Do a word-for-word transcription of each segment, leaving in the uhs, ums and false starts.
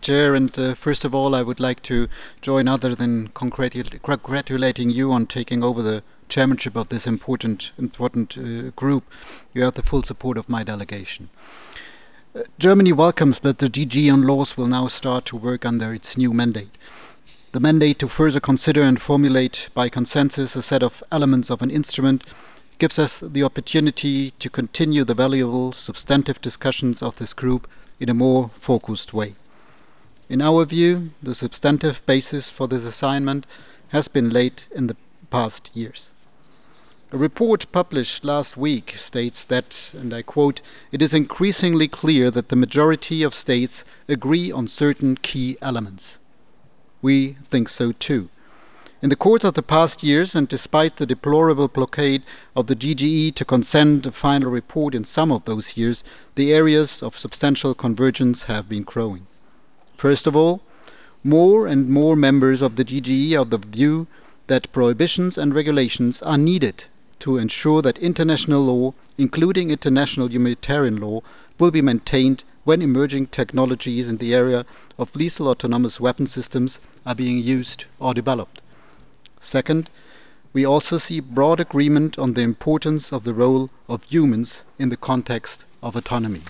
Chair. And uh, first of all, I would like to join other than congratu- congratulating you on taking over the chairmanship of this important, important uh, group. You have the full support of my delegation. Uh, Germany welcomes that the G G on laws will now start to work under its new mandate. The mandate to further consider and formulate by consensus a set of elements of an instrument gives us the opportunity to continue the valuable substantive discussions of this group in a more focused way. In our view, the substantive basis for this assignment has been laid in the past years. A report published last week states that, and I quote, "It is increasingly clear that the majority of states agree on certain key elements." We think so too. In the course of the past years, and despite the deplorable blockade of the G G E to consent a final report in some of those years, the areas of substantial convergence have been growing. First of all, more and more members of the G G E are of the view that prohibitions and regulations are needed to ensure that international law, including international humanitarian law, will be maintained when emerging technologies in the area of lethal autonomous weapon systems are being used or developed. Second, we also see broad agreement on the importance of the role of humans in the context of autonomy.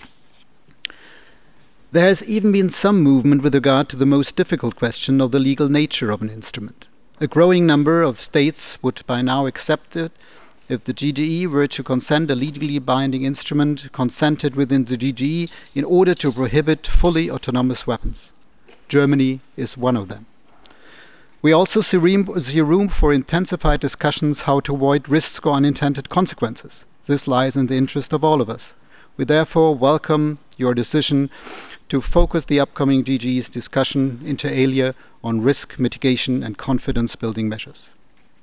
There has even been some movement with regard to the most difficult question of the legal nature of an instrument. A growing number of states would by now accept it if the G G E were to consent a legally binding instrument consented within the G G E in order to prohibit fully autonomous weapons. Germany is one of them. We also see room for intensified discussions how to avoid risks or unintended consequences. This lies in the interest of all of us. We therefore welcome your decision to focus the upcoming G G E's discussion inter alia on risk mitigation and confidence building measures.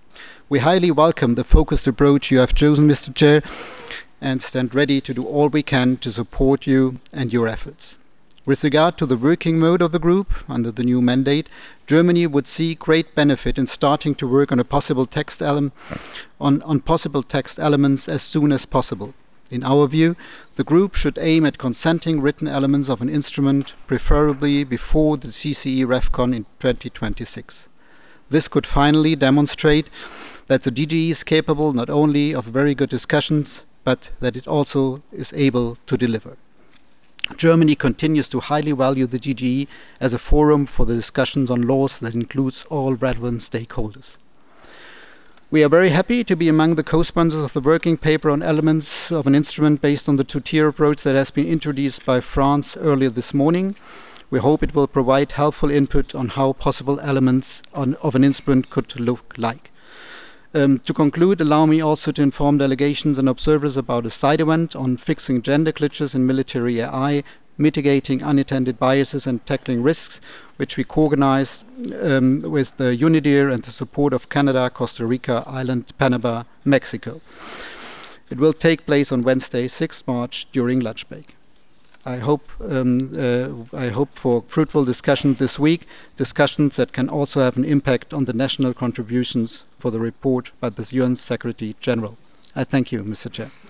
We highly welcome the focused approach you have chosen, Mister Chair, and stand ready to do all we can to support you and your efforts. With regard to the working mode of the group under the new mandate, Germany would see great benefit in starting to work on a possible text ele- on, on possible text elements as soon as possible. In our view, the group should aim at consenting written elements of an instrument, preferably before the C C E REFCON in twenty twenty-six. This could finally demonstrate that the G G E is capable not only of very good discussions, but that it also is able to deliver. Germany continues to highly value the G G E as a forum for the discussions on laws that includes all relevant stakeholders. We are very happy to be among the co-sponsors of the working paper on elements of an instrument based on the two-tier approach that has been introduced by France earlier this morning. We hope it will provide helpful input on how possible elements on, of an instrument could look like. Um, to conclude, allow me also to inform delegations and observers about a side event on fixing gender glitches in military A I, mitigating unintended biases and tackling risks, which we co-organize um, with the UNIDIR and the support of Canada, Costa Rica, Ireland, Panama, Mexico. It will take place on Wednesday, sixth March, during lunch break. I hope, um, uh, I hope for fruitful discussions this week, discussions that can also have an impact on the national contributions for the report by the U N Secretary General. I thank you, Mister Chair.